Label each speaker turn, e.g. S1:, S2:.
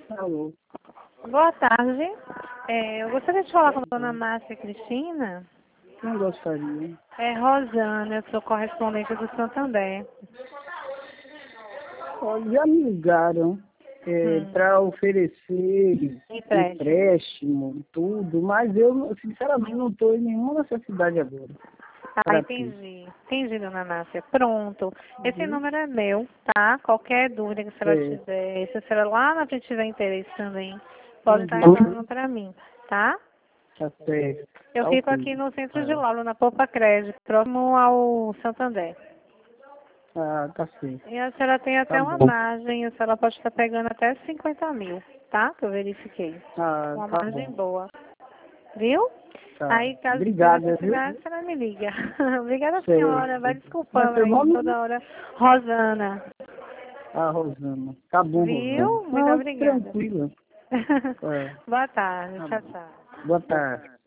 S1: Alô.
S2: Boa tarde. Eu gostaria de falar com a dona Márcia Cristina.
S1: Não gostaria.
S2: É Rosana, eu sou correspondente do Santander.
S1: Olha, já me ligaram para oferecer empréstimo, tudo, mas eu, sinceramente, não estou em nenhuma necessidade agora.
S2: Entendi. Entendi, dona Márcia. Pronto. Esse
S1: Uhum.
S2: número é meu, tá? Qualquer dúvida que a senhora
S1: É.
S2: tiver, se a senhora lá na frente tiver interesse também, pode estar
S1: Uhum.
S2: retornando para mim, tá?
S1: Tá certo.
S2: Eu
S1: Tá
S2: fico
S1: ok.
S2: aqui no centro de Lauro, na Poupa Crédito, próximo ao Santander.
S1: Ah, tá certo.
S2: E a senhora tem
S1: Tá
S2: até uma
S1: bom.
S2: margem, a senhora pode estar pegando até 50 mil, tá? Que eu verifiquei.
S1: Ah,
S2: Uma
S1: tá
S2: margem
S1: bom.
S2: boa. Viu?
S1: Tá.
S2: Aí, caso a senhora
S1: Obrigada, viu?
S2: precisar, a senhora me liga. Obrigada, senhora. Vai
S1: Certo. Como é
S2: desculpando
S1: seu
S2: aí
S1: nome?
S2: toda hora. Rosana.
S1: Ah, Rosana. Tá bom, Rosana.
S2: Viu? Muito
S1: Ah,
S2: obrigada.
S1: tranquila. É.
S2: Boa tarde.
S1: Tá
S2: Tchau,
S1: bom.
S2: tchau.
S1: Boa tarde.